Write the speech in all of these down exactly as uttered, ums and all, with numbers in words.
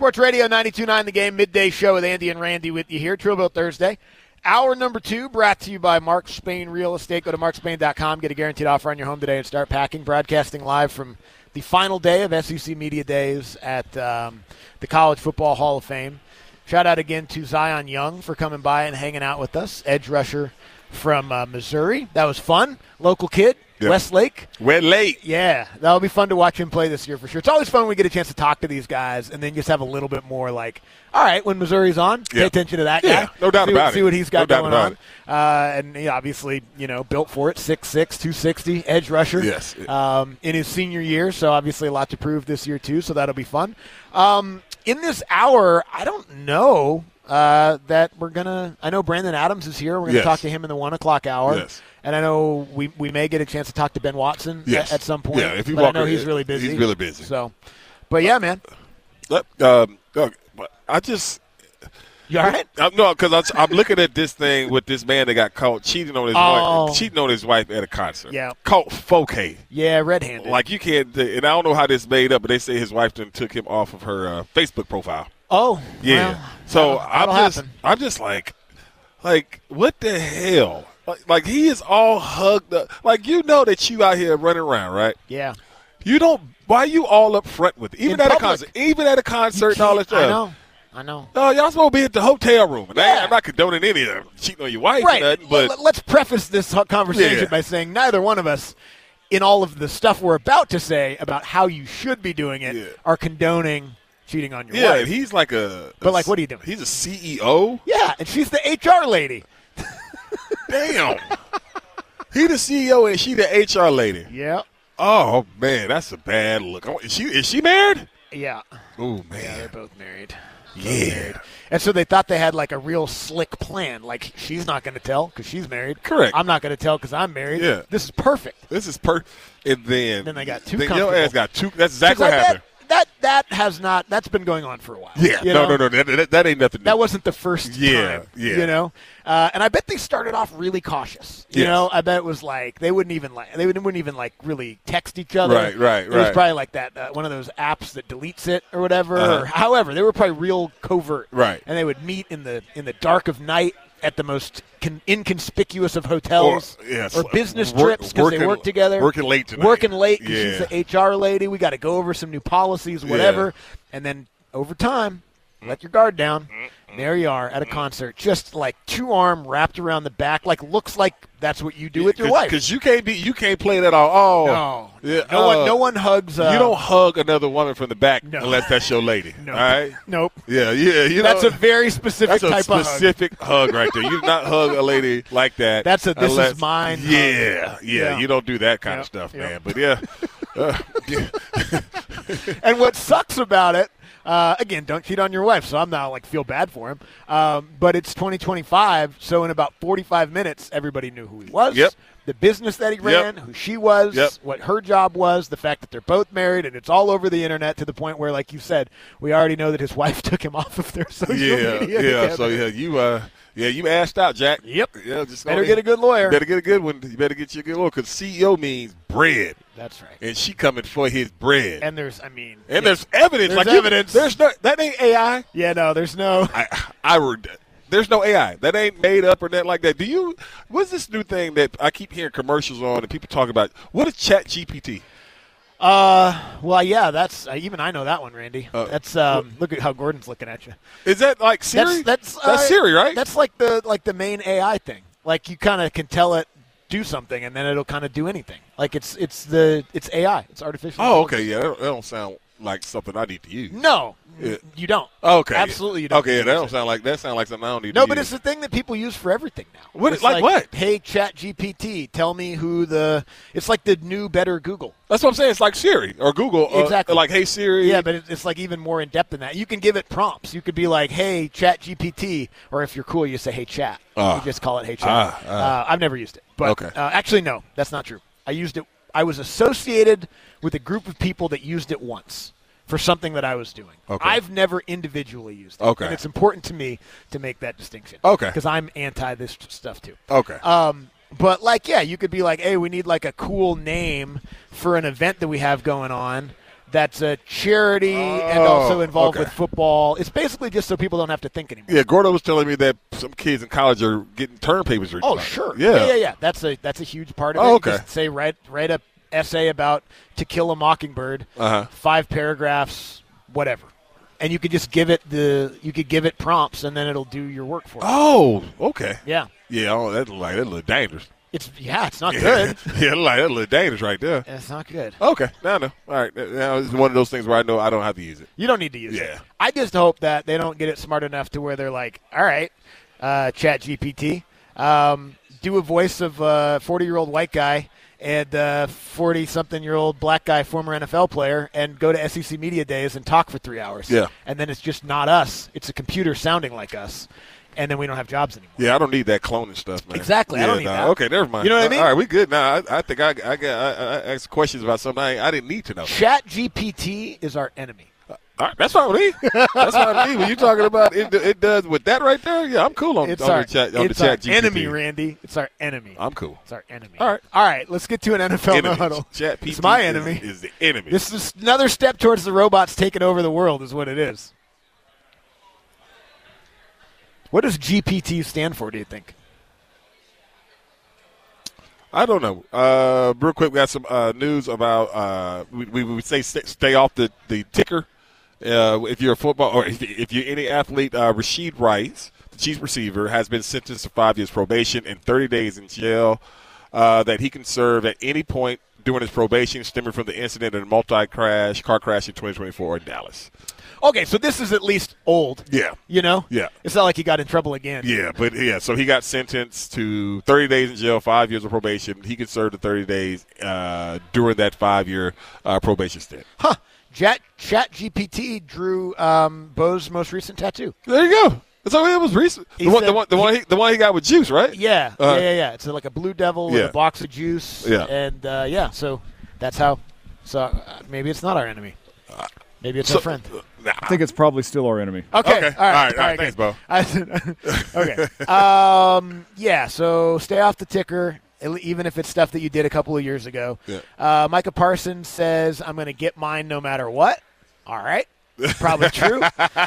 Sports Radio ninety-two point nine The Game, midday show with Andy and Randy with you here. True Bill Thursday. Hour number two brought to you by Mark Spain Real Estate. Go to mark spain dot com. Get a guaranteed offer on your home today and start packing. Broadcasting live from the final day of S E C Media Days at um, the College Football Hall of Fame. Shout out again to Zion Young for coming by and hanging out with us. Edge rusher from uh, Missouri. That was fun. Local kid. Yep. Westlake. Westlake. Yeah, that'll be fun to watch him play this year for sure. It's always fun when we get a chance to talk to these guys and then just have a little bit more like, all right, when Missouri's on, pay yep. attention to that yeah, guy. no doubt see, about see it. See what he's got no going on. Uh, and yeah, obviously, you know, built for it, six six, two sixty, edge rusher. Yes. Um, in his senior year, so obviously a lot to prove this year too, so that'll be fun. Um, in this hour, I don't know uh, that we're going to – I know Brandon Adams is here. We're going to yes. talk to him in the one o'clock hour. Yes. And I know we, we may get a chance to talk to Ben Watson yes. at, at some point. Yeah, if you but walk I know in, he's really busy. He's really busy. So, but yeah, man. Um, I just you all right? I, no, because I'm looking at this thing with this man that got caught cheating on his oh. wife, cheating on his wife at a concert. Yeah, caught four K. Yeah, red-handed. Like you can't. And I don't know how this made up, but they say his wife then took him off of her uh, Facebook profile. Oh, yeah. Well, so that'll, that'll I'm just, happen. I'm just like, like what the hell? Like, like he is all hugged up. Like you know that you out here running around, right? Yeah. You don't. Why you all up front with it? Even In at public. a concert, even at a concert and all that stuff. I know. I know. No, y'all supposed to be at the hotel room. And Yeah. I, I'm not condoning any of them cheating on your wife Right. or nothing, but L- let's preface this conversation Yeah. by saying neither one of us, in all of the stuff we're about to say about how you should be doing it, Yeah. are condoning cheating on your yeah, wife. he's like a. But a- like, what are you doing? He's a C E O. Yeah, and she's the H R lady. Damn. He the C E O and she the H R lady. Yeah. Oh man, that's a bad look. Is she is she married? Yeah. Oh Yeah, they're man. both married. Both Yeah. married. And so they thought they had like a real slick plan. Like, she's not going to tell because she's married. Correct. I'm not going to tell because I'm married. Yeah. This is perfect. This is per. And then Then they got too Then your comfortable. ass got too. That's exactly 'Cause what I- happened. That, that that has not. That's been going on for a while. Yeah. You No, know? no, no. That, that, that ain't nothing. New. That wasn't the first Yeah, time. yeah. You know, uh, and I bet they started off really cautious. You Yes. know, I bet it was like they wouldn't even like they wouldn't, wouldn't even like really text each other. Right, right, It was right. probably like that uh, one of those apps that deletes it or whatever. Uh-huh. Or however, they were probably real covert. Right. And they would meet in the in the dark of night at the most con- inconspicuous of hotels Or- yes. or business Work- trips because they working- work together. working late tonight. Working late because Yeah. she's the H R lady. We got to go over some new policies, whatever. And then over time, let your guard down. There you are at a concert, just like two arm wrapped around the back, like looks like that's what you do with your wife. Because you can't be. You can't play that all. Oh. No, Yeah, no uh, one, no one hugs. Uh, you don't hug another woman from the back No. unless that's your lady. No. All right. Nope. Yeah, yeah. You That's know, a very specific that's a type specific hug. right there. You do not hug a lady like that. That's a this is unless- mine hug. Yeah, yeah, Yeah. You don't do that kind Yep, of stuff, yep. man. But yeah, uh, yeah. of hug. And what sucks about it, uh, again, don't cheat on your wife. So I'm not like feel bad for him. Um, but it's twenty twenty-five, so in about forty-five minutes, everybody knew who he was. Yep. The business that he ran, who she was, Yep. what her job was, the fact that they're both married, and it's all over the internet to the point where, like you said, we already know that his wife took him off of their social yeah, media. yeah. together. So yeah, you uh, yeah, you asked out, Jack. Yep. Yeah, just Better go- get a good lawyer. Better get a good one. You better get you a good lawyer because C E O means bread, That's right. and she coming for his bread. And there's, I mean, And there's evidence. There's like you- evidence. there's no. That ain't A I. yeah, no, there's no. I, I would. There's no A I. That ain't made up or nothing like that. Do you? What's this new thing that I keep hearing commercials on and people talk about? What is Chat G P T? Uh, well, yeah, that's uh, even I know that one, Randy. Uh, that's um. Look at how Gordon's looking at you. Is that like Siri? That's that's, That's uh, Siri, right? That's like the like the main A I thing. Like you kind of can tell it do something, and then it'll kind of do anything. Like it's it's the it's A I. It's artificial. Oh, intelligence. okay. Yeah, that don't, that don't sound like something I need to use. No, Yeah. you don't. Okay. Absolutely, you don't. Okay, need yeah, to that use don't it. sound like that. Sound like something I don't need No, to but use. it's the thing that people use for everything now. What- It's like what? Hey, Chat G P T, tell me who the. It's like the new, better Google. That's what I'm saying. It's like Siri or Google. uh, Exactly. Like, hey Siri. Yeah, but it- it's like even more in depth than that. You can give it prompts. You could be like, "Hey, Chat G P T," or if you're cool, you say, "Hey, Chat." Ah. You just call it "Hey, Chat." Ah, ah. Uh, I've never used it, but Okay. uh, actually, no, that's not true. I used it. I was associated with a group of people that used it once for something that I was doing. Okay. I've never individually used it. Okay. And it's important to me to make that distinction. Okay. Because I'm anti this stuff too. Okay. Um, but like, yeah, you could be like, hey, we need like a cool name for an event that we have going on. that's a charity oh, and also involved okay. with football. It's basically just so people don't have to think anymore. Yeah, Gordo was telling me that some kids in college are getting term papers written. Oh, sure. Yeah. yeah, yeah, yeah. That's a that's a huge part of oh, it. Okay. Just say write write a essay about To Kill a Mockingbird, uh-huh. five paragraphs, whatever, and you could just give it the you could give it prompts, and then it'll do your work for you. Oh, okay. Yeah. Yeah, oh, that's like that look dangerous. It's yeah, it's not yeah. good. yeah, like that look dangerous right there. It's not good. Okay, now I know. All right, now it's one of those things where I know I don't have to use it. You don't need to use yeah. it. I just hope that they don't get it smart enough to where they're like, all right, uh, Chat G P T, um, do a voice of a forty-year-old white guy and a forty-something-year-old black guy, former N F L player, and go to S E C Media Days and talk for three hours. Yeah. And then it's just not us. It's a computer sounding like us. And then we don't have jobs anymore. Yeah, I don't need that cloning stuff, man. Exactly, yeah, I don't need nah, that. Okay, never mind. You know what I mean? All right, we good now. I, I think I, I got I, I asked questions about something I, I didn't need to know. Chat G P T is our enemy. Uh, all right, that's fine with me. That's fine with me. When you're talking about it, it does with that right there. Yeah, I'm cool on, It's on our, the chat. On it's the chat our G P T. enemy, Randy. It's our enemy. I'm cool. It's our enemy. All right. All right, let's get to an N F L no Enemies. huddle. Chat P T It's my is- enemy. Is, the enemy. This is another step towards the robots taking over the world is what it is. What does G P T stand for, do you think? I don't know. Uh, real quick, we got some uh, news about uh, we, we would say stay, stay off the, the ticker. Uh, if you're a football or if, if you're any athlete, uh, Rashid Rice, the Chiefs receiver, has been sentenced to five years probation and thirty days in jail uh, that he can serve at any point during his probation stemming from the incident in a multi-crash car crash in twenty twenty-four in Dallas. Okay, so this is at least old. Yeah. You know? Yeah. It's not like he got in trouble again. Yeah, but yeah, so he got sentenced to thirty days in jail, five years of probation. He could serve the thirty days uh, during that five-year uh, probation stint. Huh. Chat, Chat G P T drew um, Bo's most recent tattoo. There you go. That's all it was recent. The He one, said the one, the he- one, he, the one he got with Juice, right? Yeah, Uh, yeah, yeah, yeah. It's like a blue devil with yeah. a box of juice. Yeah. And, uh, yeah, so that's how. So uh, maybe it's not our enemy. Maybe it's So- our friend. Nah. I think it's probably still our enemy. Okay. Okay. All right. All right. All right. Thanks, good. Bo. I said- okay. Um, yeah. So stay off the ticker, even if it's stuff that you did a couple of years ago. Yeah. Uh, Micah Parsons says, "I'm going to get mine no matter what." All right. Probably true.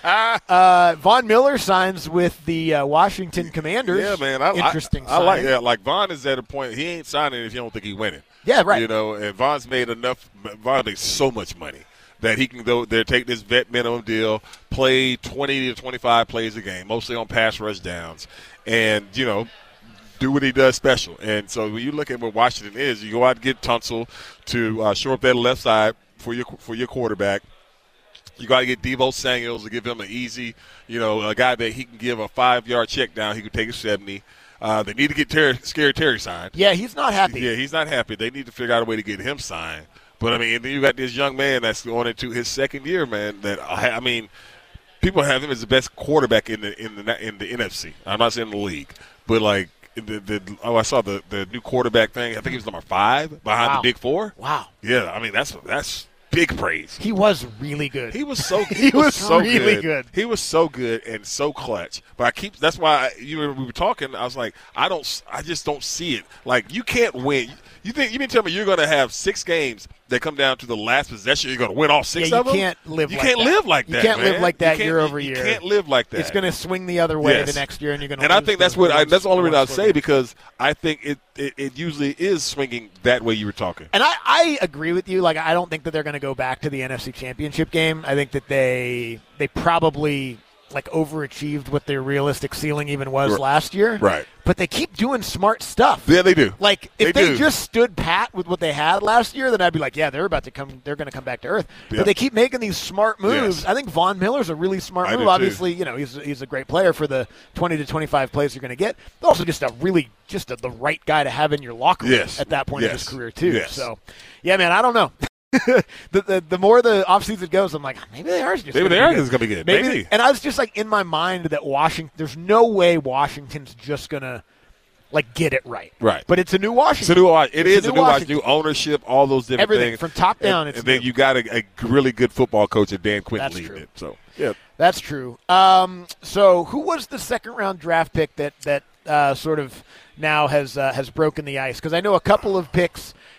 uh, Von Miller signs with the uh, Washington Commanders. Yeah, man. I, Interesting. I, I like signing. that. Like Vaughn is at a point he ain't signing if you don't think he's winning. Yeah. Right. You know, and Vaughn's made enough. Vaughn makes so much money that he can go there, take this vet minimum deal, play twenty to twenty-five plays a game, mostly on pass rush downs, and you know, do what he does special. And so when you look at what Washington is, you go out and get Tunsil to uh, shore up that left side for your for your quarterback. You got to get Deebo Samuels to give him an easy, you know, a guy that he can give a five-yard check down. He could take a seventy. Uh, they need to get Terry, Scary Terry signed. Yeah, he's not happy. Yeah, he's not happy. They need to figure out a way to get him signed. But, I mean, and then you got this young man that's going into his second year, man, that, I mean, people have him as the best quarterback in the in the, in the N F C. I'm not saying the league. But, like, the, the oh, I saw the, the new quarterback thing. I think he was number five behind Wow. the Big Four. Wow. Yeah, I mean, that's that's big praise. He was really good. He was so He was so really good. good. He was so good and so clutch. But I keep that's why I, you know, we were talking. I was like, I don't, I just don't see it. Like you can't win. You think you mean tell me you're going to have six games that come down to the last possession? You're going to win all six Yeah, you of them. can't live You like can't that. live like You that. can't live man. like that You can't- year you- over you year. can't live like that. It's going to swing the other way Yes. the next year, and you're going to. And I think that's what I, that's the only reason I'd say because I think it, it it usually is swinging that way you were talking. And I, I agree with you. Like, I don't think that they're going to go back to the N F C Championship game. I think that they they probably like overachieved what their realistic ceiling even was Right. last year. Right. But they keep doing smart stuff. Yeah, they do. Like if They they, do. just stood pat with what they had last year, then I'd be like, yeah, they're about to come. They're going to come back to earth. Yeah. But they keep making these smart moves. Yes. I think Von Miller's a really smart I move. do, too. Obviously, you know he's he's a great player for the twenty to twenty-five plays you're going to get. But also just a really just a, the right guy to have in your locker room Yes. at that point in Yes. his career too. Yes. So, yeah, man, I don't know. the, the the more the offseason goes, I'm like, maybe they are just Maybe gonna they be are good. just going to be good. Maybe, Maybe. and I was just like in my mind that Washington. There's no way Washington's just gonna like get it right. Right. But it's a new Washington. It's a new, Wa- it It's is a new, Washington. new ownership, all those different Everything, things. from top down, And, it's and then new. you got a, a really good football coach at Dan Quinn That's leading true. it. So, yeah. That's true. Um, so, who was the second round draft pick that that uh, sort of now has uh, has broken the ice? Because I know a couple of picks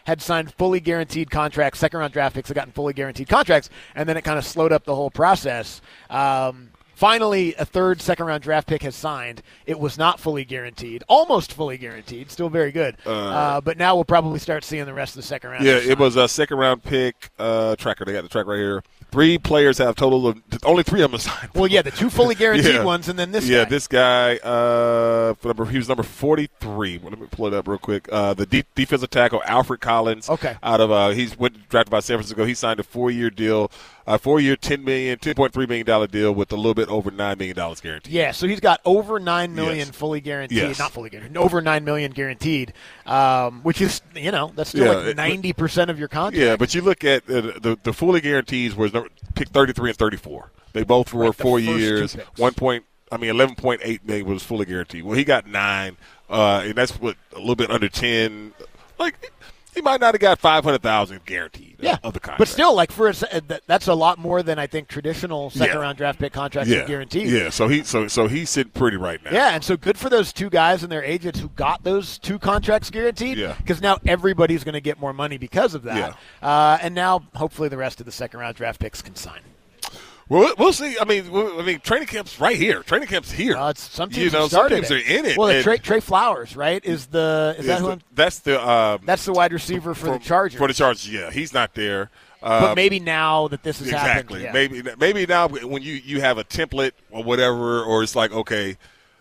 had signed fully guaranteed contracts, second-round draft picks had gotten fully guaranteed contracts, and then it kind of slowed up the whole process. Um, Finally, a third second-round draft pick has signed. It was not fully guaranteed, almost fully guaranteed, still very good. Uh, uh, but now we'll probably start seeing the rest of the second round. Yeah, it was a second-round pick uh, tracker. They got the track right here. Three players have total of only three of them signed. Well, yeah, the two fully guaranteed yeah. ones, and then this yeah, guy. this guy, uh, he was number forty-three. Well, let me pull it up real quick. Uh, the de- defensive tackle, Alfred Collins. Okay. Out of uh, he's went drafted by San Francisco. He signed a four-year deal. A four-year, ten million, ten point three million dollar deal with a little bit over nine million dollars guaranteed. Yeah, so he's got over nine million yes. fully guaranteed, yes. not fully guaranteed, over nine million guaranteed, um, which is you know that's still yeah, like ninety percent of your contract. Yeah, but you look at uh, the the fully guarantees was number, pick thirty-three and thirty-four. They both were right, four years. One point, I mean, eleven point eight million was fully guaranteed. Well, he got nine, uh, and that's what a little bit under ten. Like. He might not have got five hundred thousand guaranteed yeah. of the contract. But still, like for a, that's a lot more than I think traditional second yeah. round draft pick contracts yeah. are guaranteed. Yeah, so he so so he's sitting pretty right now. Yeah, and so good for those two guys and their agents who got those two contracts guaranteed. Yeah. Because now everybody's going to get more money because of that. Yeah. Uh, and now hopefully the rest of the second round draft picks can sign. Well, we'll see. I mean, I mean, training camp's right here. Training camp's here. Well, it's, some teams you know, have started some teams it. are in it. Well, Trey, Trey Flowers, right? Is the is that who? The, I'm, that's the um, that's the wide receiver for, for the Chargers. For the Chargers, yeah, he's not there. Um, but maybe now that this has exactly. happened, yeah. Maybe maybe now when you, you have a template or whatever, or it's like okay,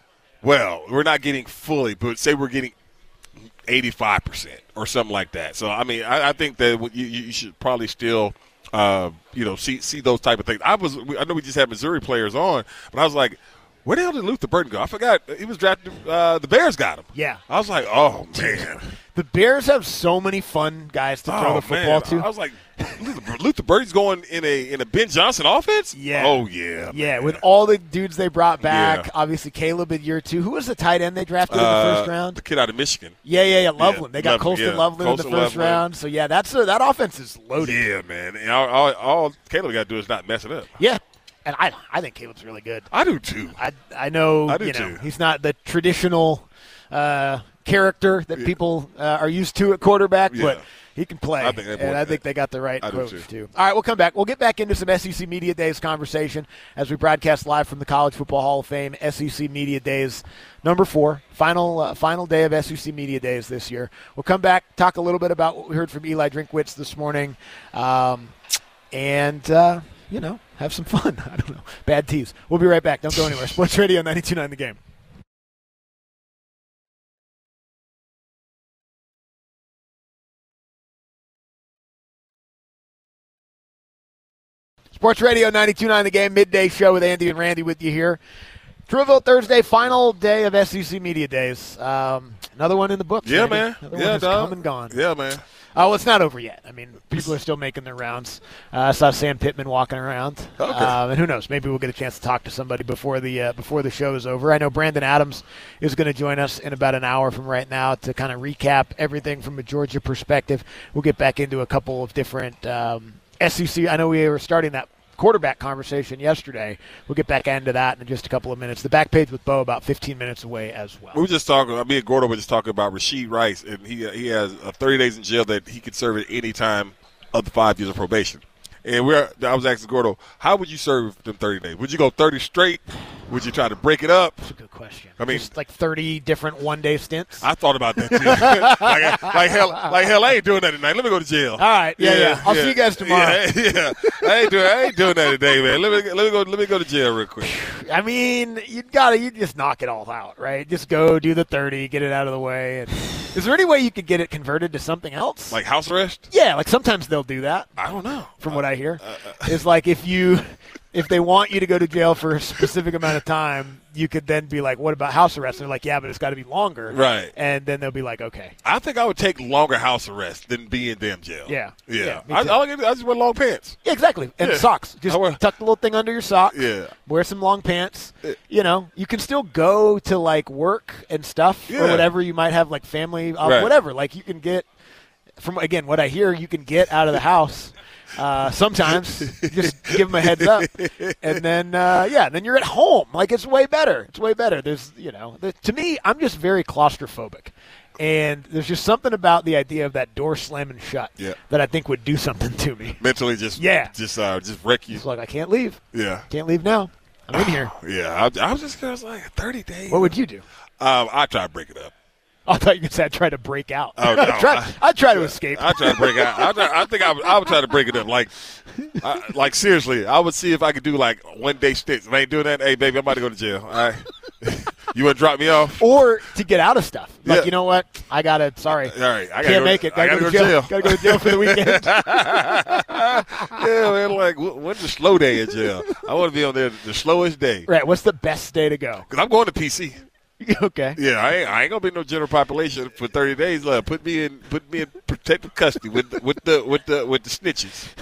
well, we're not getting fully, but say we're getting eighty-five percent or something like that. So I mean, I, I think that you, you should probably still. Uh, you know, see see those type of things. I was, I know we just had Missouri players on, but I was like, where the hell did Luther Burden go? I forgot he was drafted. Uh, the Bears got him. Yeah, I was like, oh man, the Bears have so many fun guys to throw oh, the football man. to. I was like, Luther, Luther Burden's going in a in a Ben Johnson offense. Yeah. Oh yeah. Yeah, man. with all the dudes they brought back. Yeah. Obviously, Caleb in year two. Who was the tight end they drafted uh, in the first round? The kid out of Michigan. Yeah, yeah, yeah. Loveland. Yeah, they got Loveland, Colston yeah. Loveland Colston in the first Loveland. round. So yeah, that's a, that offense is loaded. Yeah, man. And all, all, all Caleb got to do is not mess it up. Yeah. And I, I think Caleb's really good. I do too. I, I know, I do you know, too. he's not the traditional uh, character that Yeah. people uh, are used to at quarterback, Yeah. but he can play. I think that and boy- I think they got the right I do coach too. too. All right, we'll come back. We'll get back into some S E C Media Days conversation as we broadcast live from the College Football Hall of Fame. S E C Media Days number four, final uh, final day of S E C Media Days this year. We'll come back, talk a little bit about what we heard from Eli Drinkwitz this morning, um, and uh, you know, have some fun. I don't know. Bad tease. We'll be right back. Don't go anywhere. Sports Radio ninety-two point nine The Game. Sports Radio ninety-two point nine The Game, midday show with Andy and Randy with you here. Truville Thursday, final day of S E C Media Days. Um, another one in the books. Yeah, Randy. man. Another yeah, one has dog. come and gone. Yeah, man. Oh, well, it's not over yet. I mean, people are still making their rounds. Uh, I saw Sam Pittman walking around. Okay. Um, and who knows? Maybe we'll get a chance to talk to somebody before the uh, before the show is over. I know Brandon Adams is going to join us in about an hour from right now to kind of recap everything from a Georgia perspective. We'll get back into a couple of different um, S E C. I know we were starting that quarterback conversation yesterday. We'll get back into that in just a couple of minutes. The back page with Bo about fifteen minutes away as well. We were just talking. Me and Gordo were just talking about Rasheed Rice, and he he has uh, thirty days in jail that he could serve at any time of the five years of probation. And we're I was asking Gordo, how would you serve them thirty days? Would you go thirty straight? Would you try to break it up? That's a good question. I mean, just like thirty different one-day stints. I thought about that too. like, like hell, like hell, I ain't doing that tonight. Let me go to jail. All right, yeah, yeah. I'll see you guys tomorrow. Yeah, yeah. I ain't doing, I ain't doing that today, man. Let me, let me go, let me go to jail real quick. I mean, you gotta, you just knock it all out, right? Just go do the thirty, get it out of the way. And is there any way you could get it converted to something else? Like house arrest? Yeah, like sometimes they'll do that. I don't know. From what I hear, uh, it's like if you, if they want you to go to jail for a specific amount of time, you could then be like, "What about house arrest?" And they're like, "Yeah, but it's got to be longer." Right. And then they'll be like, "Okay." I think I would take longer house arrest than be in damn jail. Yeah. Yeah. Yeah, me I, too. I, I just wear long pants. Yeah, exactly. And Yeah. socks. Just I wear- tuck the little thing under your sock. Yeah. Wear some long pants. Yeah. You know, you can still go to like work and stuff or Yeah. whatever. You might have like family, uh, Right. whatever. Like you can get from again what I hear, you can get out of the house. Uh, sometimes just give them a heads up, and then uh, yeah, then you're at home. Like it's way better. It's way better. There's you know, the, to me, I'm just very claustrophobic. And there's just something about the idea of that door slamming shut yeah. that I think would do something to me. Mentally, just yeah, just uh, just wreck you. It's like I can't leave. Yeah, can't leave now. I'm in here. Yeah, I, I was just gonna like thirty days. What would you do? Um, I try to break it up. I thought you said I'd try to break out. Oh, no, I'd, try, I, I'd try to escape. I try to break out. I, try, I think I would, I would try to break it up. Like, I, like seriously, I would see if I could do like one day stints. If I ain't doing that, hey baby, I'm about to go to jail. All right, you want to drop me off? Or to get out of stuff. Like, yeah. you know what? I gotta. Sorry, all right, I can't go, make it. Gotta, I gotta go, go to jail. Gotta go to jail for the weekend. Yeah, man. Like, when's the slow day in jail? I want to be on there the slowest day. Right. What's the best day to go? Because I'm going to P C. Okay. Yeah, I ain't, I ain't gonna be no general population for thirty days. Uh, put me in, put me in protective custody with the, with the with the with the snitches.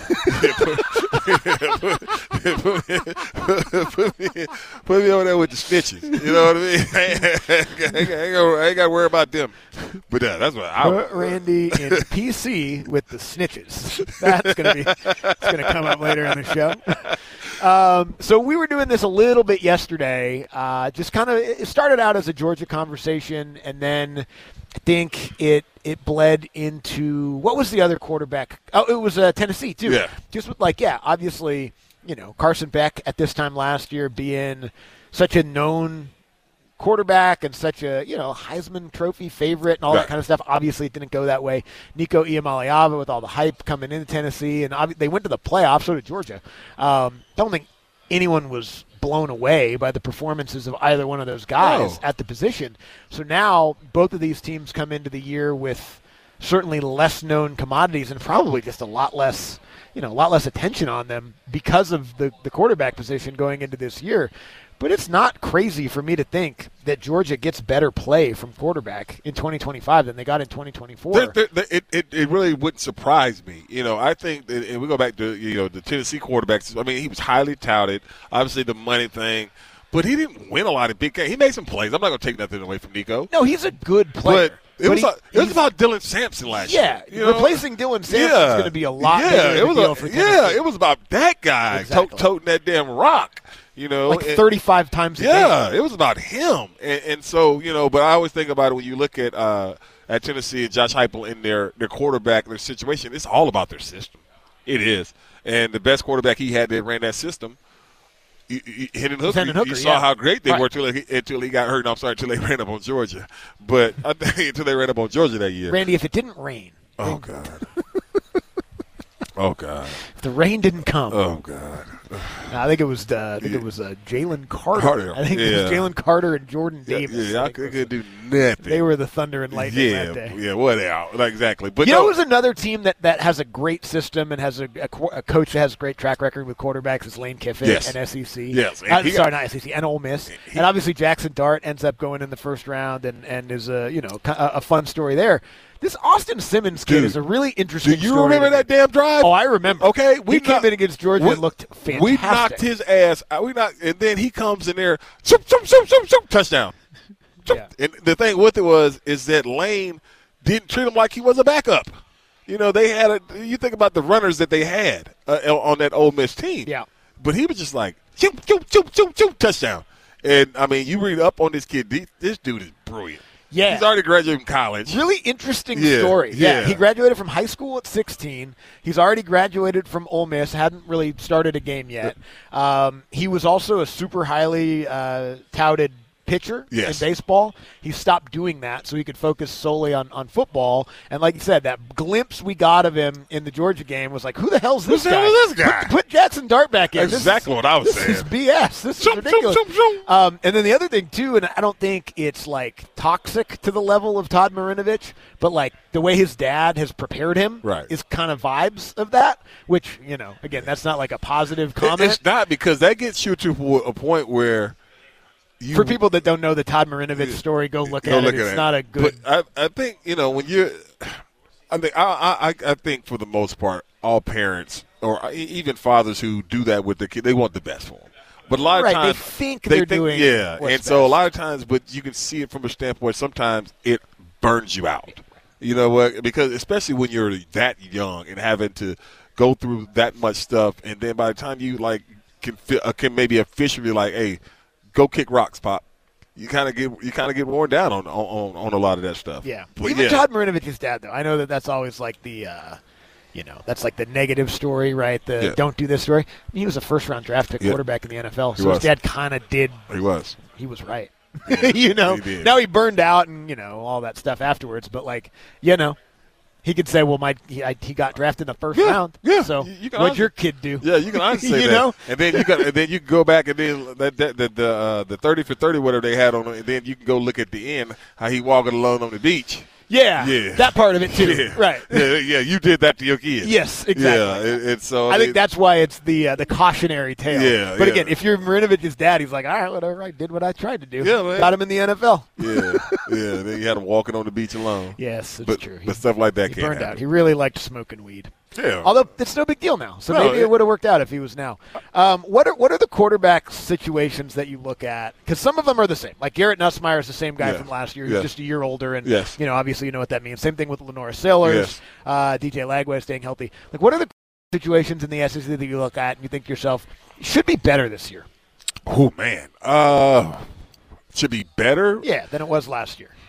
put, put, me, put me over there with the snitches. You know what I mean? I ain't, I ain't, I ain't got to worry about them. But uh, that's what I. Put Randy in P C with the snitches. That's gonna be. It's gonna come up later in the show. Um, so we were doing this a little bit yesterday. Uh, just kind of, it started out as a Georgia conversation, and then I think it it bled into, what was the other quarterback? Oh, it was uh, Tennessee too. Yeah. Just with, like, yeah, obviously, you know, Carson Beck at this time last year being such a known quarterback and such a, you know, Heisman Trophy favorite and all right. that kind of stuff. Obviously, it didn't go that way. Nico Iamaleava with all the hype coming into Tennessee, and ob- they went to the playoffs, so did Georgia. Um, don't think anyone was blown away by the performances of either one of those guys no. at the position. So now both of these teams come into the year with certainly less known commodities and probably just a lot less, you know, a lot less attention on them because of the, the quarterback position going into this year. But it's not crazy for me to think that Georgia gets better play from quarterback in twenty twenty-five than they got in twenty twenty-four. They're, they're, they're, it, it, it really wouldn't surprise me. You know, I think that, and we go back to, you know, the Tennessee quarterbacks. I mean, he was highly touted. Obviously, the money thing. But he didn't win a lot of big games. He made some plays. I'm not going to take nothing away from Nico. No, he's a good player. But it but was he, a, it was about Dylan Sampson last yeah, year. You know? Replacing Dylan Sampson is yeah. going to be a lot yeah, bigger it of was a deal a, for Tennessee. Yeah, it was about that guy exactly. to- toting that damn rock. You know, like and, thirty-five times a yeah, game. it was about him. And, and so, you know, but I always think about it when you look at uh, at Tennessee and Josh Heupel in their, their quarterback, their situation, it's all about their system. It is. And the best quarterback he had that ran that system, he, he, Hendon Hooker, Hendon Hooker, you saw yeah. how great they right. were until he, until he got hurt. No, I'm sorry, until they ran up on Georgia. But I think until they ran up on Georgia that year. Randy, if it didn't rain. Oh, God. Oh, God. If the rain didn't come. Oh, God. I think it was uh, I think it was uh, Jalen Carter. Carter, I think yeah. it was Jalen Carter and Jordan Yeah, Davis. yeah, I think couldn't was- do nothing. They were the Thunder and Lightning yeah, that day. yeah, whatever. Like, exactly. But you no, know, who's another team that, that has a great system and has a, a, qu- a coach that has a great track record with quarterbacks is Lane Kiffin Yes. and S E C. Yes, and Uh, he sorry, got- not S E C, and Ole Miss. He- and obviously Jackson Dart ends up going in the first round and, and is a you know a, a fun story there. This Austin Simmons kid Dude, is a really interesting do you story remember to me. that damn drive? Oh, I remember. Okay, we he came knocked- in against Georgia we- and looked fantastic. We knocked his ass. out. We knocked, and then he comes in there, shoop, shoop, shoop, shoop, shoop, touchdown. Shoop. Yeah. And the thing with it was is that Lane didn't treat him like he was a backup. You know, they had a. You think about the runners that they had uh, on that Ole Miss team. Yeah. But he was just like shoop, shoop, shoop, shoop, shoop, touchdown. And I mean, you read up on this kid. This, this dude is brilliant. Yeah. He's already graduated from college. Really interesting Yeah, story. Yeah. yeah. He graduated from high school at sixteen. He's already graduated from Ole Miss, hadn't really started a game yet. Um, he was also a super highly uh, touted pitcher Yes. in baseball. He stopped doing that so he could focus solely on, on football. And like you said, that glimpse we got of him in the Georgia game was like, who the hell's this Who the guy? hell is this guy? Put, put Jackson Dart back in. That's This exactly is- what I was this saying. is B S. This is Shoop, shoop, ridiculous. shoop, shoop. Um, and then the other thing, too, and I don't think it's, like, toxic to the level of Todd Marinovich, but, like, the way his dad has prepared him Right. is kind of vibes of that, which, you know, again, that's not, like, a positive comment. It's not, because that gets you to a point where you, For people that don't know the Todd Marinovich story, go look Go at look it. at It's it. not a good But I, I think you know when you're. I think I, I I think for the most part, all parents or even fathers who do that with their kid, they want the best for them. But a lot of Right, times they think they they're think, doing yeah, what's and so a best. lot of times, but you can see it from a standpoint. Sometimes it burns you out. You know what? Because especially when you're that young and having to go through that much stuff, and then by the time you like can fi- uh, can maybe officially like, hey, go kick rocks, pop. you kind of get you kind of get worn down on, on on a lot of that stuff. Yeah. But Even yeah. Todd Marinovich's dad, though. I know that that's always like the, uh, you know, that's like the negative story, right? The Yeah. don't do this story. I mean, he was a first-round draft pick Yeah. quarterback in the N F L, He so was. his dad kind of did. He was. He was right. you know, he did. now he burned out and, you know, all that stuff afterwards. But, like, you know, he could say, well, my he, I, he got drafted in the first Yeah, round. yeah. So You- you can what'd honestly- your kid do? Yeah, you can honestly say You that. know? And then you got, and then you can go back and then that, that the the, uh, the thirty for thirty whatever they had on it, and then you can go look at the end how he walking alone on the beach. Yeah, Yeah. that part of it, too. Yeah. Right. Yeah, yeah, you did that to your kids. Yes, exactly. Yeah, it, it's so. I think it- that's why it's the uh, the cautionary tale. Yeah, But yeah. again, if you're Marinovich's dad, he's like, all right, whatever, I did what I tried to do. Yeah, man. Got him in the N F L. Yeah, yeah. Then you had him walking on the beach alone. Yes, it's but, true. He, But stuff like that he can't burned happen. out. He really liked smoking weed. Yeah. Although it's no big deal now, so No, maybe it- it would have worked out if he was now. Um, what are what are the quarterback situations that you look at? Because some of them are the same. Like Garrett Nussmeier is the same guy Yeah. from last year. He's Yeah. just a year older, and Yes. you know, obviously, you know what that means. Same thing with Lenora Sailors, Yes. uh, D J Lagway staying healthy. Like, what are the situations in the S E C that you look at and you think to yourself should be better this year? Oh man, uh, should be better. Yeah, than it was last year.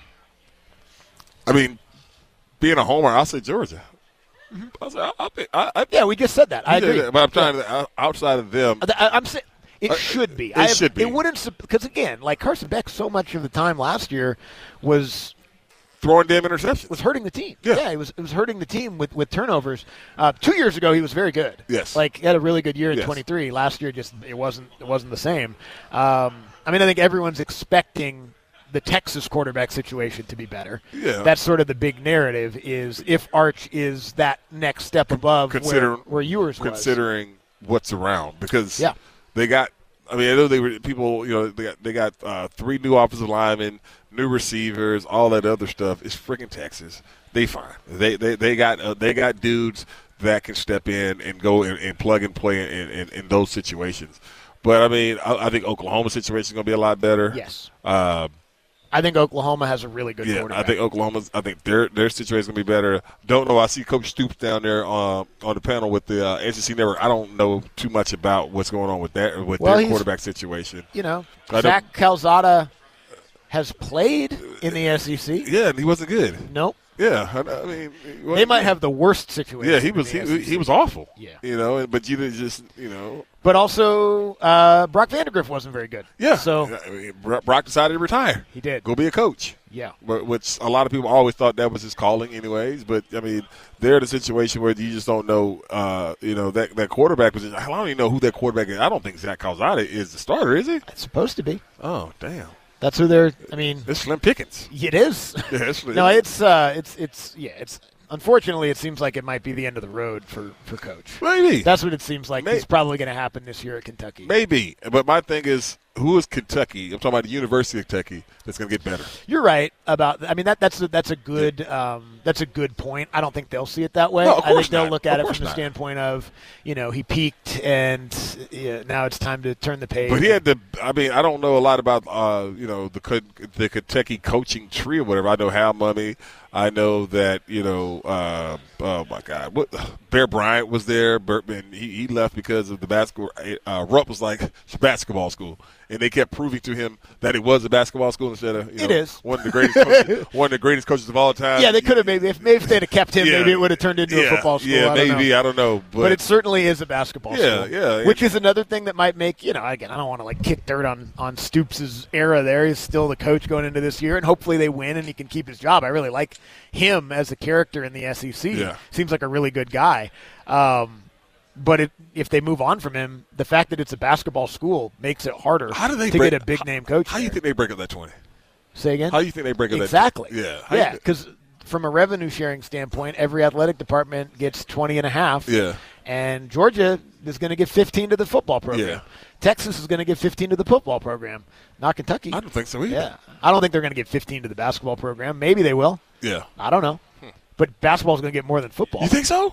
I mean, being a homer, I'll say Georgia. I'll say, I, I, think- I, I, Yeah, we just said that. I yeah, agree. yeah, but I'm trying to out- outside of them. I, I'm saying it Uh, should be. it I have, should be. It wouldn't because again, like Carson Beck, so much of the time last year was Throwing damn interceptions. was hurting the team. Yeah. it was it was hurting the team with, with turnovers. Uh, two years ago, he was very good. Yes. like he had a really good year in Yes. twenty-three. Last year, just it wasn't it wasn't the same. Um, I mean, I think everyone's expecting the Texas quarterback situation to be better. Yeah. That's sort of the big narrative. Is if Arch is that next step above Consider- where, where yours was. considering what's around because Yeah. they got. I mean, I know they were people. You know, they got they got uh, three new offensive linemen, new receivers, all that other stuff. It's freaking Texas. They fine. They they they got uh, they got dudes that can step in and go and, and plug and play in, in, in those situations. But I mean, I, I think Oklahoma's situation is going to be a lot better. Yes. Uh, I think Oklahoma has a really good Yeah, quarterback. I think Oklahoma's. I think their their situation is gonna be better. Don't know. I see Coach Stoops down there uh, on the panel with the uh, S E C Network. I don't know too much about what's going on with that with Well, their he's- quarterback situation. you know, I Zach Calzada has played in the S E C. Yeah, and he wasn't good. Nope. Yeah, I, I mean, he They wasn't might good. have the worst situation. Yeah, he in was. the He, S E C. he was awful. Yeah. you know. But you didn't just you know. But also, uh, Brock Vandegrift wasn't very good. Yeah. So I mean, Bro- Brock decided to retire. he did. Go be a coach. Yeah. But which a lot of people always thought that was his calling, anyways. But I mean, they're in a situation where you just don't know. Uh, you know that that quarterback position. I don't even know who that quarterback is. I don't think Zach Calzada is the starter, is he? It's supposed to be. Oh, damn! That's who they're. I mean, It's Slim Pickens. it is. Yeah, it's, no, it's uh, it's it's yeah, it's. Unfortunately, it seems like it might be the end of the road for, for Coach. maybe That's what it seems like. May- It's probably going to happen this year at Kentucky. maybe. But my thing is, who is Kentucky? I'm talking about the University of Kentucky. That's going to get better. You're right about. I mean, that that's a, that's a good um, that's a good point. I don't think they'll see it that way. No, of I think course they'll not. look at Of it course from the not. standpoint of, you know, he peaked and yeah, now it's time to turn the page. But he had the. I mean, I don't know a lot about uh, you know the Ken- the Kentucky coaching tree or whatever. I know Hal Mummy. I know that you know. Uh, oh my God, what Bear Bryant was there. Burtman he, he left because of the basketball. Uh, Rupp was like it's a basketball school, and they kept proving to him that it was a basketball school instead of you It know, is. one of the greatest coaches, one of the greatest coaches of all time. yeah, they could have maybe if maybe if they'd have kept him, Yeah. maybe it would have turned into yeah, a football school. Yeah, I don't maybe know. I don't know, but, But it certainly is a basketball Yeah, school. yeah. Which is another thing that might make, you know, again, I don't want to like kick dirt on, on Stoops' era there. He's still the coach going into this year, and hopefully they win and he can keep his job. I really like him as a character in the S E C. Yeah. Seems like a really good guy. Um, but it, if they move on from him, the fact that it's a basketball school makes it harder How do they to break- get a big-name coach how do you there. think they break up that twenty? Say again? How do you think they break up Exactly. that? Yeah, How you Yeah, thi- because from a revenue sharing standpoint, every athletic department gets twenty and a half. Yeah. And Georgia is going to give fifteen to the football program. Yeah. Texas is going to give fifteen to the football program. Not Kentucky. I don't think so either. Yeah. I don't think they're going to give fifteen to the basketball program. Maybe they will. Yeah. I don't know. But basketball is going to get more than football. You think so?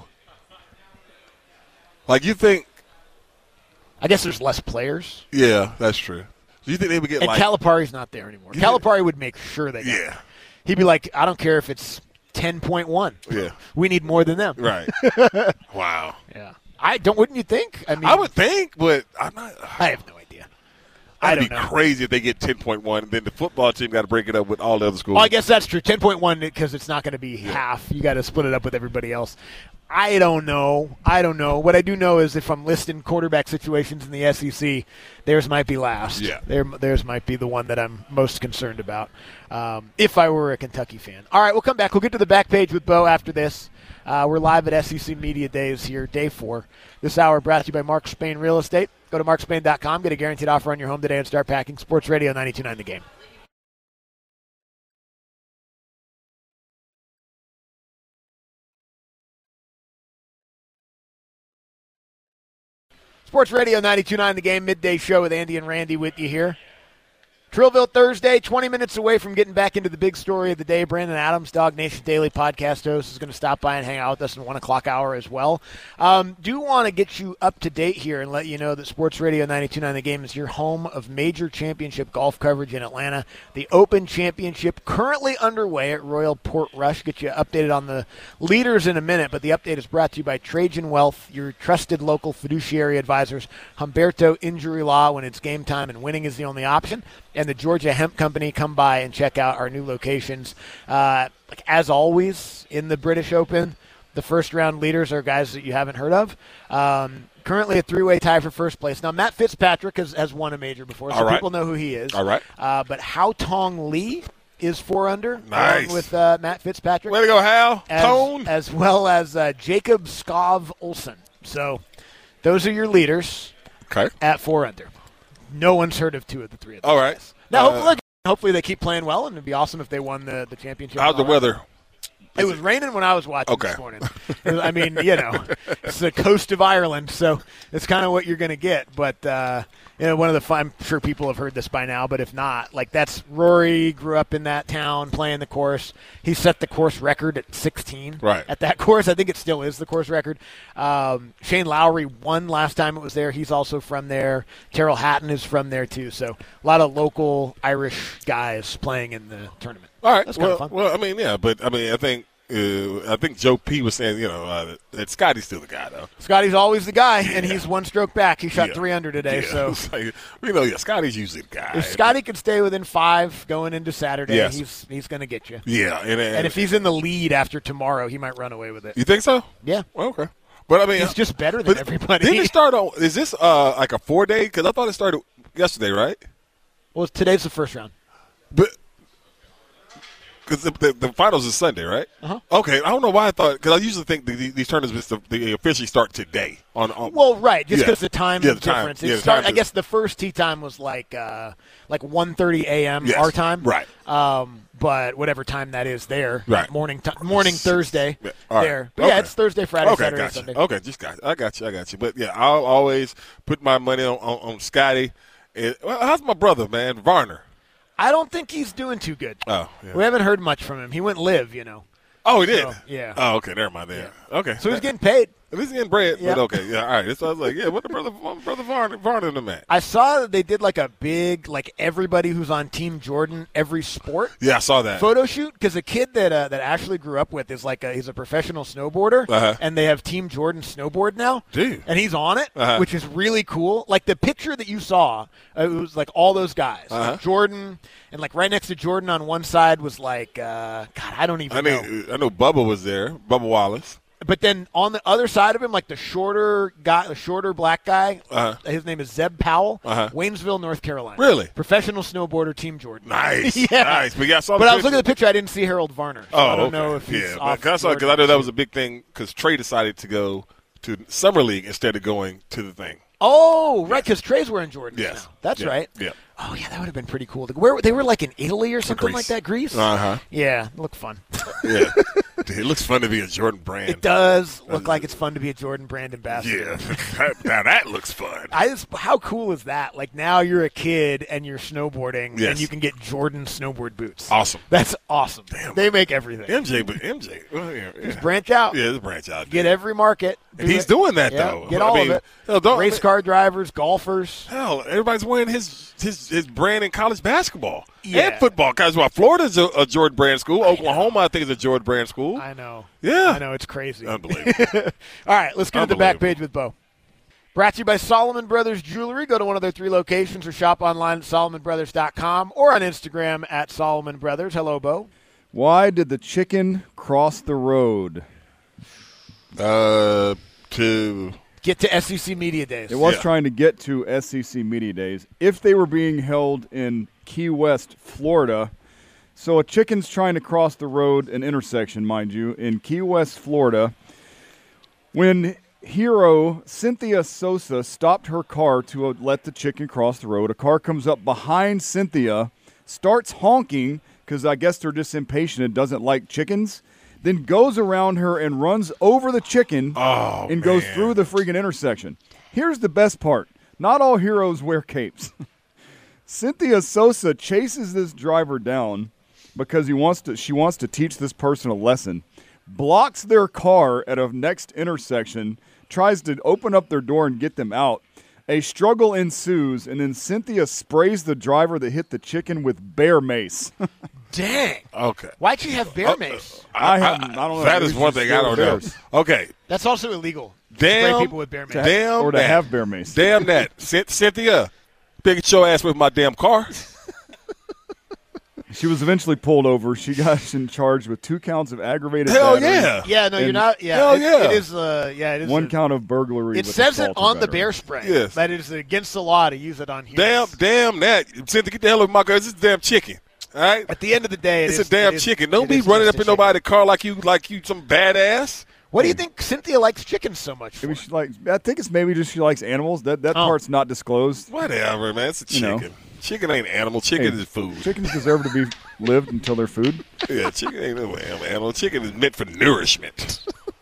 Like you think? I guess there's less players. Yeah, that's true. Do you think they would get And like? Calipari's not there anymore. You think- Calipari would make sure they got Yeah. it. He'd be like, I don't care if it's ten point one. Yeah. We need more than them. Right. Wow. Yeah. I don't. Wouldn't you think? I mean, I would think, but I'm not. I have no idea. I That'd don't be know. crazy if they get ten point one, and then the football team got to break it up with all the other schools. Well, I guess that's true. ten point one because it's not going to be half. You got to split it up with everybody else. I don't know. I don't know. What I do know is if I'm listing quarterback situations in the S E C, theirs might be last. Yeah. Their, theirs might be the one that I'm most concerned about um, if I were a Kentucky fan. All right, we'll come back. We'll get to the back page with Bo after this. Uh, we're live at S E C Media Days here, day four. This hour brought to you by Mark Spain Real Estate. Go to mark spain dot com. Get a guaranteed offer on your home today and start packing. Sports Radio ninety-two point nine The Game. Sports Radio ninety-two point nine The Game, midday show with Andy and Randy with you here. Trillville Thursday, twenty minutes away from getting back into the big story of the day. Brandon Adams, Dog Nation Daily podcast host, is going to stop by and hang out with us in the one o'clock hour as well. Um, do want to get you up to date here and let you know that Sports Radio ninety-two point nine The Game is your home of major championship golf coverage in Atlanta. The Open Championship currently underway at Royal Portrush. Get you updated on the leaders in a minute, but the update is brought to you by Trajan Wealth, your trusted local fiduciary advisors. Humberto Injury Law when it's game time and winning is the only option. And the Georgia Hemp Company. Come by and check out our new locations. Uh, like as always in the British Open, the first round leaders are guys that you haven't heard of. Um, currently a three-way tie for first place. Now, Matt Fitzpatrick has, has won a major before, so All right. people know who he is. All right. Uh, but Hao Tong Lee is four under, Nice. along with uh, Matt Fitzpatrick. Way to go, Hal. as, Tone. as well as uh, Jacob Skov Olsen. So those are your leaders Okay. at four under. No one's heard of two of the three of them. All right. Now, Uh, hopefully, hopefully they keep playing well, and it'd be awesome if they won the, the championship. How's the and all that. weather? It was raining when I was watching Okay. this morning. It was- I mean, you know, it's the coast of Ireland, so it's kind of what you're going to get. But, uh, you know, one of the fun, I'm sure people have heard this by now, but if not, like that's Rory grew up in that town playing the course. He set the course record at sixteen. Right. At that course, I think it still is the course record. Um, Shane Lowry won last time it was there. He's also from there. Terrell Hatton is from there, too. So a lot of local Irish guys playing in the tournament. All right. That's kind well, of fun. well, I mean, yeah, but I mean, I think uh, I think Joe P was saying, you know, uh, that Scotty's still the guy, though. Scotty's always the guy, and he's one stroke back. He shot Yeah. three under today. Yeah. So It's like, you know, yeah, Scotty's usually the guy. if Scotty can stay within five going into Saturday, Yes. he's he's going to get you. Yeah, and, and, And if he's in the lead after tomorrow, he might run away with it. you think so? Yeah, Well, okay. But I mean, he's just better than but everybody. Didn't it start on? Is this uh, like a four day? Because I thought it started yesterday, right? Well, today's the first round. But because the, the, the finals is Sunday, right? Uh-huh. Okay, I don't know why I thought because I usually think the, the, these tournaments the, they officially start today. On, on Well, right, just Yeah. because the time Yeah, is the time. difference. It Yeah, the start, time I is- guess the first tee time was like uh, like one thirty a.m. Yes, our time. right. Um, but whatever time that is there. Right. Morning t- morning Thursday Yeah, all right. there. But yeah, Okay. it's Thursday, Friday, Okay, Saturday, gotcha. Sunday. Okay, just got. I got you. I got you. But yeah, I'll always put my money on on, on Scotty. And, well, how's my brother, man, Varner? I don't think he's doing too good. Oh, yeah. We haven't heard much from him. He went live, you know. Oh, he did. So, yeah. Oh, okay. Never mind. There. Okay. So he's getting paid. At least he's getting bread. Yep. But okay. Yeah. All right. So I was like, yeah. What the brother, what brother Varner, Varner the man? I saw that they did like a big, like everybody who's on Team Jordan, every sport Yeah, I saw that. photo shoot because a kid that uh, that Ashley grew up with is like a, he's a professional snowboarder, Uh-huh. and they have Team Jordan snowboard now, Dude. and he's on it, Uh-huh. which is really cool. Like the picture that you saw, uh, it was like all those guys, Uh-huh. like Jordan, and like right next to Jordan on one side was like, uh, God, I don't even I know. mean, I know Bubba was there. Bubba Wallace. But then on the other side of him, like the shorter guy, the shorter black guy, Uh-huh. his name is Zeb Powell, Uh-huh. Waynesville, North Carolina. Really? Professional snowboarder, Team Jordan. Nice. Yeah. Nice. But yeah, I saw. But the I was looking picture. at the picture. I didn't see Harold Varner. So Oh, I don't okay. know if he's yeah, off. because I, 'cause I know that was a big thing because Trey decided to go to Summer League instead of going to the thing. Oh, right, because Trey's wearing Jordans Yes. now. That's Yeah. right. Yeah. Oh, yeah, that would have been pretty cool. Where they were like in Italy or something Greece. like that, Greece. Uh huh. Yeah, it looked fun. Yeah. Dude, it looks fun to be a Jordan brand. It does look like it's fun to be a Jordan brand ambassador. Yeah. now that looks fun. I just, how cool is that? Like now you're a kid and you're snowboarding Yes. and you can get Jordan snowboard boots. Awesome. That's awesome. They make everything. M J, but M J. Well, yeah, yeah. Just branch out. Yeah, just branch out. Get every market. And Do he's it. doing that, Yeah, though. Get I all mean, of it. hell, don't- Race car drivers, golfers. Hell, everybody's wearing his his his brand in college basketball Yeah. and football. Because well, Florida's a, a Jordan brand school. Oklahoma, I think, is a Jordan brand school. I know. Yeah. I know. It's crazy. Unbelievable. All right, let's get to the back Unbelievable. page with Bo. Brought to you by Solomon Brothers Jewelry. Go to one of their three locations or shop online at solomon brothers dot com or on Instagram at Solomon Brothers. Hello, Bo. Why did the chicken cross the road? Uh, to get to S E C Media Days. It was Yeah. trying to get to S E C Media Days. If they were being held in Key West, Florida, so a chicken's trying to cross the road, an intersection, mind you, in Key West, Florida, when hero Cynthia Sosa stopped her car to uh, let the chicken cross the road. A car comes up behind Cynthia, starts honking because I guess they're just impatient and doesn't like chickens, then goes around her and runs over the chicken oh, and goes man. through the freaking intersection. Here's the best part. Not all heroes wear capes. Cynthia Sosa chases this driver down because he wants to. she wants to teach this person a lesson, blocks their car at a next intersection, tries to open up their door and get them out. A struggle ensues, and then Cynthia sprays the driver that hit the chicken with bear mace. Dang. Okay. Why'd you have bear mace? I have- I don't know. That Maybe is she one thing I don't scared know. bears. Okay. That's also illegal. Damn. Spray people with bear mace. To ha- Damn or to that. have bear mace. Damn that. Cyn- Cynthia, pick your ass with my damn car. She was eventually pulled over. She got in charge with two counts of aggravated Hell battery, yeah. Yeah, no, you're And- not. Yeah, Hell it, yeah. it is. Uh, yeah, it is. one a- count of burglary. It with says it assault on and the battery. bear spray. Yes. That it is against the law to use it on humans. Damn, damn that. Cynthia, get the hell out of my car. This is a damn chicken. All right? At the end of the day, it It's is- a damn it is- chicken. Don't it be is running just up a in nobody's car like you like you some badass. What do you think Cynthia likes chickens so much for? Maybe she likes. I think it's maybe just she likes animals. That that Oh. part's not disclosed. Whatever, man. It's a You know. chicken. Chicken ain't animal. Chicken Hey, is food. Chickens deserve to be lived until they're food. Yeah, chicken ain't no animal. Chicken is meant for nourishment.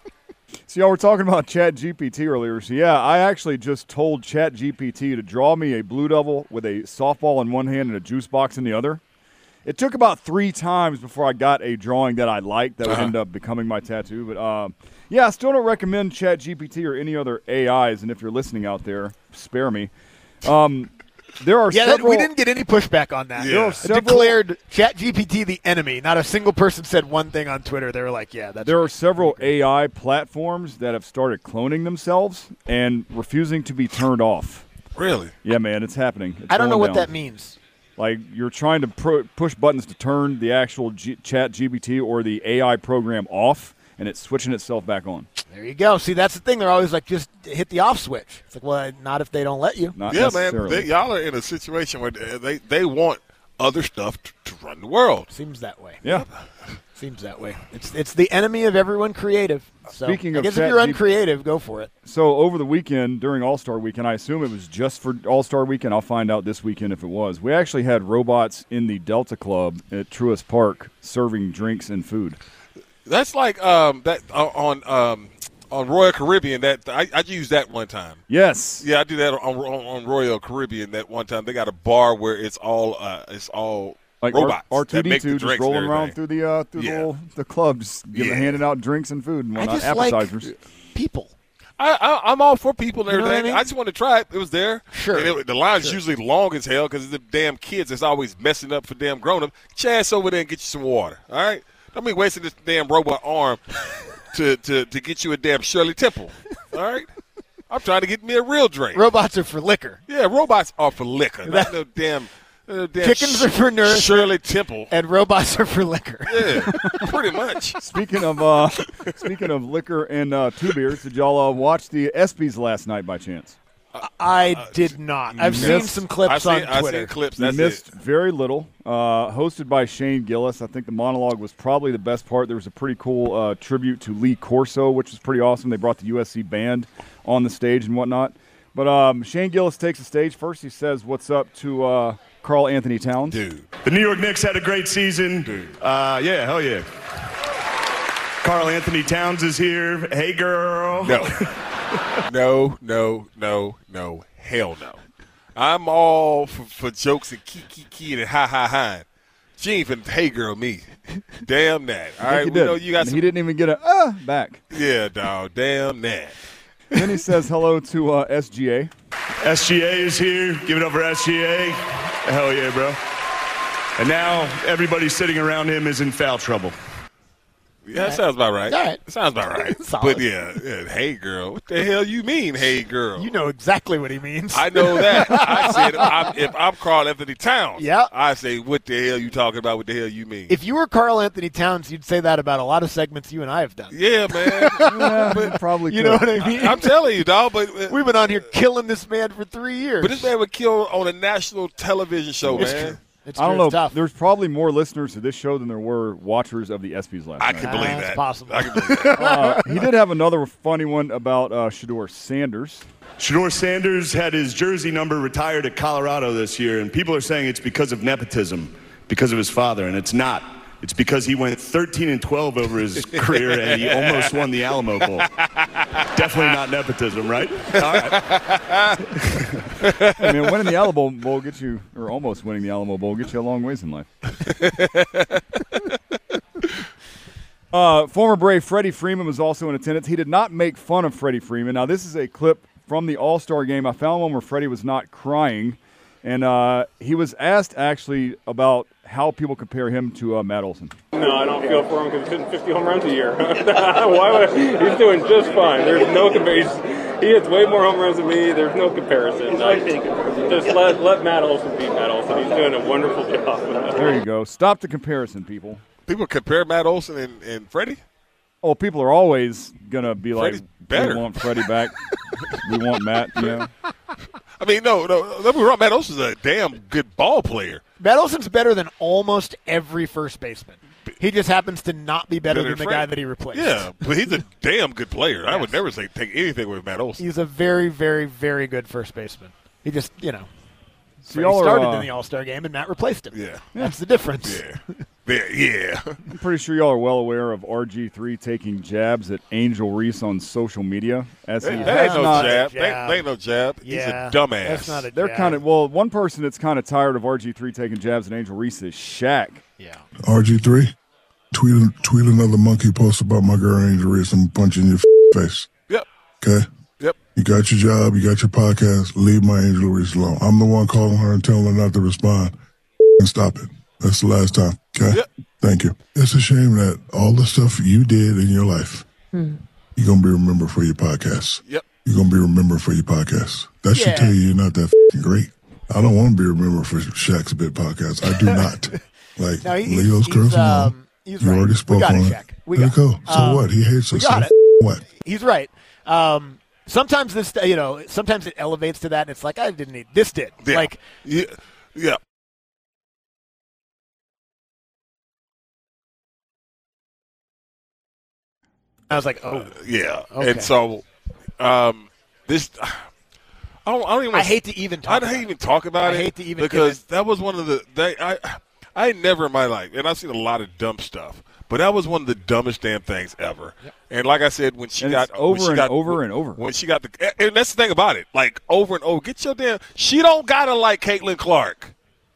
So y'all were talking about Chat G P T earlier. So yeah, I actually just told Chat G P T to draw me a blue devil with a softball in one hand and a juice box in the other. It took about three times before I got a drawing that I liked that would Uh-huh. end up becoming my tattoo. But um, yeah, I still don't recommend Chat G P T or any other A Is. And if you're listening out there, spare me. Um, there are Yeah, that, several. we didn't get any pushback on that. Yeah. There There are are several- declared ChatGPT the enemy. Not a single person said one thing on Twitter. They were like, "Yeah, that's." There right. are several A I platforms that have started cloning themselves and refusing to be turned off. Really? Yeah, man, it's happening. It's I don't know going what down. that means. Like you're trying to pro- push buttons to turn the actual G- Chat G P T or the A I program off, and it's switching itself back on. There you go. See, that's the thing. They're always like, just hit the off switch. It's like, well, not if they don't let you. Not Yeah, man. necessarily. They, y'all are in a situation where they they want other stuff to, to run the world. Seems that way. yeah. Seems that way. It's it's the enemy of everyone creative. So, Speaking I of guess if Chat you're G P T uncreative, go for it. So over the weekend, during All-Star Weekend, I assume it was just for All-Star Weekend. I'll find out this weekend if it was. We actually had robots in the Delta Club at Truist Park serving drinks and food. That's like um that uh, on um on Royal Caribbean. That I, I used that one time. Yes. Yeah, I do that on, on on Royal Caribbean. That one time they got a bar where it's all uh it's all Like robots R two that D make the two just drinks and rolling around everything. through the uh, through Yeah. the, little, the club, just giving, Yeah. handing out drinks and food and I whatnot, just like appetizers. people. I, I, I'm all for people and You know what I everything. I, mean? just want to try it. It was there. Sure. And it, the line's Sure. usually long as hell because the damn kids that's always messing up for damn grown up. Chaz over there and get you some water. All right. Don't be wasting this damn robot arm to, to, to get you a damn Shirley Temple. All right. I'm trying to get me a real drink. Robots are for liquor, Yeah, robots are for liquor. That- Not no damn. Uh, damn Chickens are for nourishment. Shirley Temple. and robots are for liquor. Yeah, pretty much. Speaking of uh, speaking of liquor and uh, two beers, did y'all uh, watch the ESPYs last night by chance? I did not. I've seen missed- some clips I've seen, on I've Twitter. seen clips. You That's missed it. very little. Uh, hosted by Shane Gillis. I think the monologue was probably the best part. There was a pretty cool uh, tribute to Lee Corso, which was pretty awesome. They brought the U S C band on the stage and whatnot. But um, Shane Gillis takes the stage. First, he says, "What's up?" to uh, Karl Anthony Towns. Dude. The New York Knicks had a great season. Dude. Uh, yeah, hell yeah. Karl Anthony Towns is here. Hey, girl. No. no, no, no, no. Hell no. I'm all for, for jokes and kiki kiki and ha ha ha. She ain't even hey girl me. Damn that. All I right, think we he know did. you got And some. He didn't even get a uh back. Yeah, dog. Damn that. Then he says hello to uh, S G A. S G A is here. Give it up for S G A. Hell yeah, bro. And now everybody sitting around him is in foul trouble. Yeah, that sounds about right. All right. That sounds about right. Solid. But, yeah, yeah, hey, girl. What the hell you mean, hey, girl? You know exactly what he means. I know that. I said if I'm, if I'm Karl Anthony Towns, Yeah. I say, what the hell you talking about? What the hell you mean? If you were Karl Anthony Towns, you'd say that about a lot of segments you and I have done. Yeah, man. Yeah, probably You could. know what I mean? I, am telling you, dog. But uh, We've been on here killing this man for three years. but this man would kill on a national television show, It's man. true. It's I don't true. know. It's tough. There's probably more listeners to this show than there were watchers of the ESPYs last I night. can believe That's that. possible. I can believe that. Uh, he did have another funny one about uh, Shedeur Sanders. Shedeur Sanders had his jersey number retired at Colorado this year, and people are saying it's because of nepotism, because of his father, and it's not. It's because he went thirteen and twelve over his career, and he almost won the Alamo Bowl. Definitely not nepotism, right? All right. I mean, winning the Alamo Bowl gets you, or almost winning the Alamo Bowl gets you a long ways in life. uh, former Brave Freddie Freeman was also in attendance. He did not make fun of Freddie Freeman. Now, this is a clip from the All-Star game. I found one where Freddie was not crying, and uh, he was asked actually about how people compare him to uh, Matt Olson. No, I don't feel for him because he's hitting fifty home runs a year. Why would he's doing just fine. There's no comparison. He hits way more home runs than me. There's no comparison. I, just let let Matt Olson be Matt Olson. He's doing a wonderful job. There you go. Stop the comparison, people. People compare Matt Olson and, and Freddie? Oh, people are always going to be Freddie's like, better. we want Freddie back. We want Matt, you know. I mean, no, no. Let me wrong. Matt Olson's a damn good ball player. Matt Olson's better than almost every first baseman. He just happens to not be better, Better than the than guy Freddie. that he replaced. Yeah, but he's a damn good player. I would never say take anything with Matt Olson. He's a very, very, very good first baseman. He just, you know, So Freddie y'all are, started uh, in the All-Star game and Matt replaced him. Yeah. That's the difference. Yeah. Yeah. yeah. I'm pretty sure y'all are well aware of R G three taking jabs at Angel Reese on social media. As he That, has that ain't no not, jab. jab. That, that ain't no jab. Yeah, He's a dumbass. that's not a They're jab. kind of well. One person that's kind of tired of R G three taking jabs at Angel Reese is Shaq. Yeah. R G three, tweet tweet another monkey post about my girl Angel Reese. I'm punching your face. Yep. Okay. Yep. You got your job. You got your podcast. Leave my Angel Reese alone. I'm the one calling her and telling her not to respond. And stop it. That's the last time. Okay. Yep. Thank you. It's a shame that all the stuff you did in your life, Hmm. you're gonna be remembered for your podcast. Yep. You're gonna be remembered for your podcast. That should Yeah. tell you you're not that f***ing great. I don't want to be remembered for Shaq's Bit podcast. I do not. Like, No, he- leave those he's, curves um, alone. he's You right. already We spoke got on it, it. Shaq. We There got you go. it. So Um, what? He hates we us. got So it. f- what? He's right. Um, sometimes this, you know, sometimes it elevates to that, and it's like, I didn't need this. Did Yeah. like Yeah. Yeah. I was like, oh, Yeah. Okay. And so, um, this, I don't, I don't even. I hate to even I talk. don't about even talk about I it. hate to even get because it. that was one of the. They, I, I never in my life, and I've seen a lot of dumb stuff, but that was one of the dumbest damn things ever. And like I said, when she And got it's over when she and got, over and over. when she got the, and that's the thing about it, like over and over. Get your damn. She don't gotta like Caitlin Clark.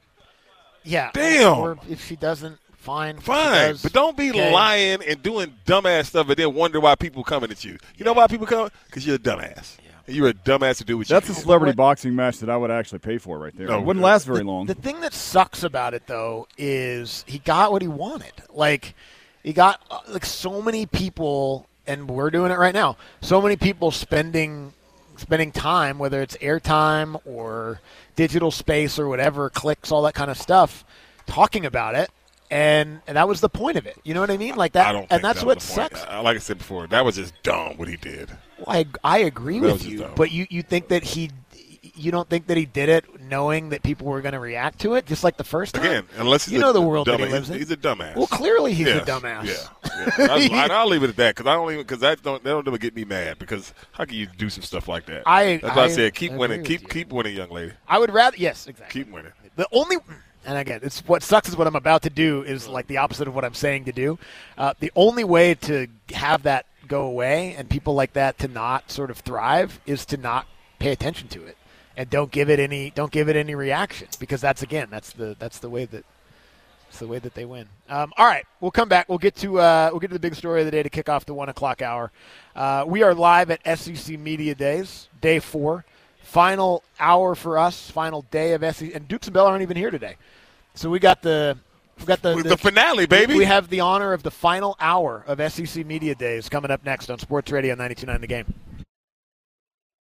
Yeah. Damn. Or if she doesn't, fine. If she Fine, does, but don't be okay. lying and doing dumbass stuff and then wonder why people coming at you. You know why people come? Because you're a dumbass. And you're a dumbass to do what That's you a do. celebrity boxing match that I would actually pay for right there. No. It wouldn't last very The- long. The thing that sucks about it, though, is he got what he wanted. Like, he got uh, like so many people, and we're doing it right now. So many people spending spending time, whether it's airtime or digital space or whatever, clicks, all that kind of stuff, talking about it. And and that was the point of it. You know what I mean? Like that. I don't think and that's that what was the point. sucks. Uh, Like I said before, that was just dumb what he did. Well, I I agree That was with just you, dumb. but you, you think that he, you don't think that he did it knowing that people were going to react to it, just like the first time. Again, unless he's you a know the world that he dumbass. lives in. He's a dumbass. Well, clearly he's Yes, a dumbass. Yeah, yeah. I, I'll leave it at that because I don't even because that don't that don't ever get me mad because how can you do some stuff like that? I- That's why I, I said keep agree winning, with keep you. keep winning, young lady. I would rather. Yes, exactly. Keep winning. The only, and again, it's what sucks is what I'm about to do is like the opposite of what I'm saying to do. Uh, the only way to have that go away and people like that to not sort of thrive is to not pay attention to it and don't give it any don't give it any reaction because that's again that's the that's the way that it's the way that they win. Um, all right, we'll come back. We'll get to uh, we'll get to the big story of the day to kick off the one o'clock hour. Uh, we are live at S E C Media Days, day four. Final hour for us, final day of S E C. And Dukes and Bell aren't even here today. So we got the We've got the, the, the finale, baby. We have the honor of the final hour of S E C Media Days coming up next on Sports Radio ninety-two point nine The Game.